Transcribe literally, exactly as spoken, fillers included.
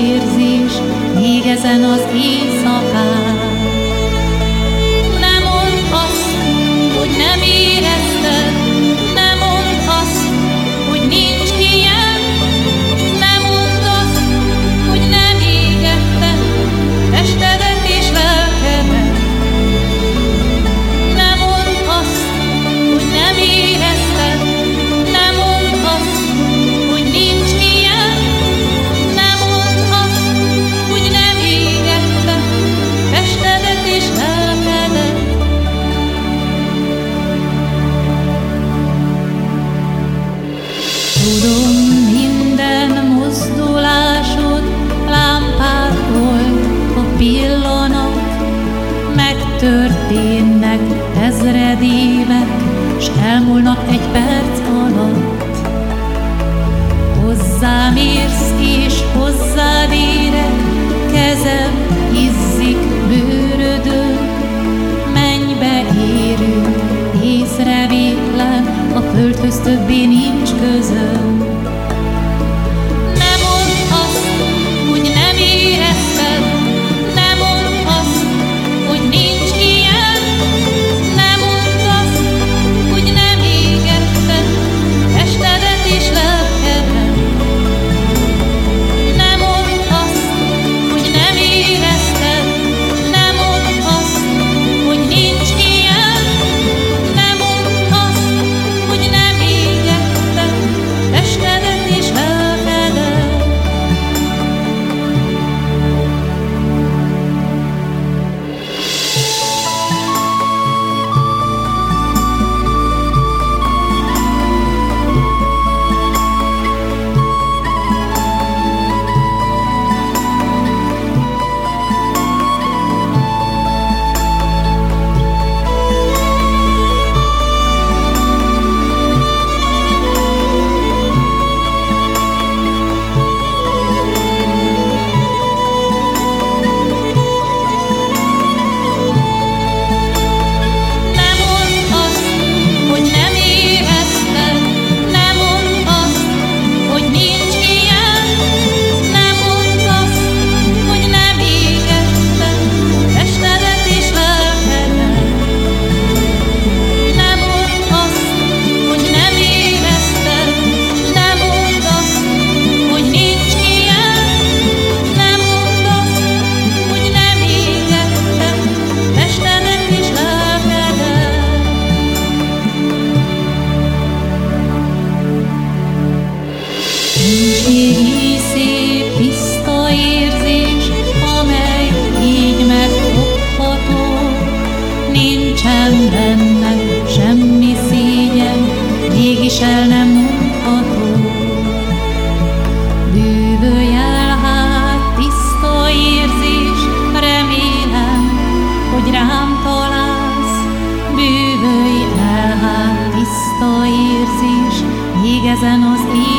érzés, még ezen az éjszakán. Ne mondd azt, hogy nem érezted, ne mondd azt, hogy nincs ilyen, ne mondd azt, hogy nem égetted testedet és lelkedet. Ne mondd azt, hogy nem érezted, ne mondd azt, hogy nincs ilyen, ne mondd azt, hogy nem égetted testedet és lelkedet. Tudom, minden mozdulásod lámpát old a pillanat, megtörténnek ezred évek, s elmúlnak egy perc alatt. Hozzám érsz és hozzád érek, kezem izzik bőrödön, mennybe érünk, észrevétlen, a földhöz többé nincs közöm. Ne mondd azt, hogy nem érezted, ne mondd azt, hogy nincs ilyen, ne mondd azt, hogy nem égetted testedet és lelkedet. Ne mondd azt, hogy nem érezted, ne mondd azt, hogy nincs ilyen, ne mondd azt, hogy nem égetted testedet és lelkedet. Ne mondd azt, hogy nem érezted, ne mondd azt, hogy nincs ilyen, ne mondd azt, hogy nem égetted testedet és lelkedet. Ne mondd azt, hogy nem érezted, ne mondd azt, hogy nincs ilyen, ne mondd azt, hogy nem égetted testedet és lelkedet. Nincs égi szép, tiszta érzés, amely így megfogható. Nincsen benne semmi szégyen, mégis el nem mondható. Bűvölj el hát, tiszta érzés, remélem, hogy rám találsz. Bűvölj el hát, tiszta érzés, még ezen az